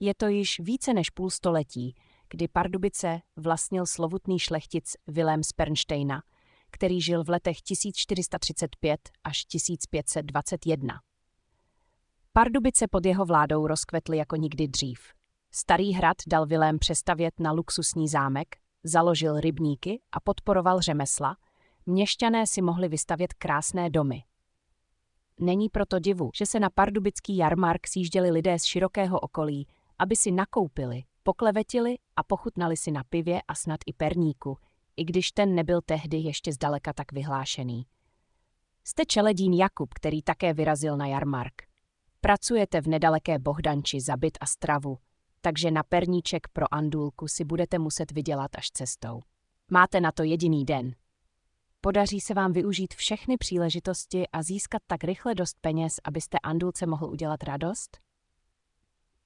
Je to již více než půl století, kdy Pardubice vlastnil slovutný šlechtic Vilém z Pernštejna, který žil v letech 1435 až 1521. Pardubice pod jeho vládou rozkvetly jako nikdy dřív. Starý hrad dal Vilém přestavět na luxusní zámek, založil rybníky a podporoval řemesla, měšťané si mohli vystavět krásné domy. Není proto divu, že se na pardubický jarmark sjížděli lidé z širokého okolí, aby si nakoupili, poklevetili a pochutnali si na pivě a snad i perníku, i když ten nebyl tehdy ještě zdaleka tak vyhlášený. Jste čeledín Jakub, který také vyrazil na jarmark. Pracujete v nedaleké Bohdanči za byt a stravu, takže na perníček pro andůlku si budete muset vydělat až cestou. Máte na to jediný den. Podaří se vám využít všechny příležitosti a získat tak rychle dost peněz, abyste andůlce mohl udělat radost?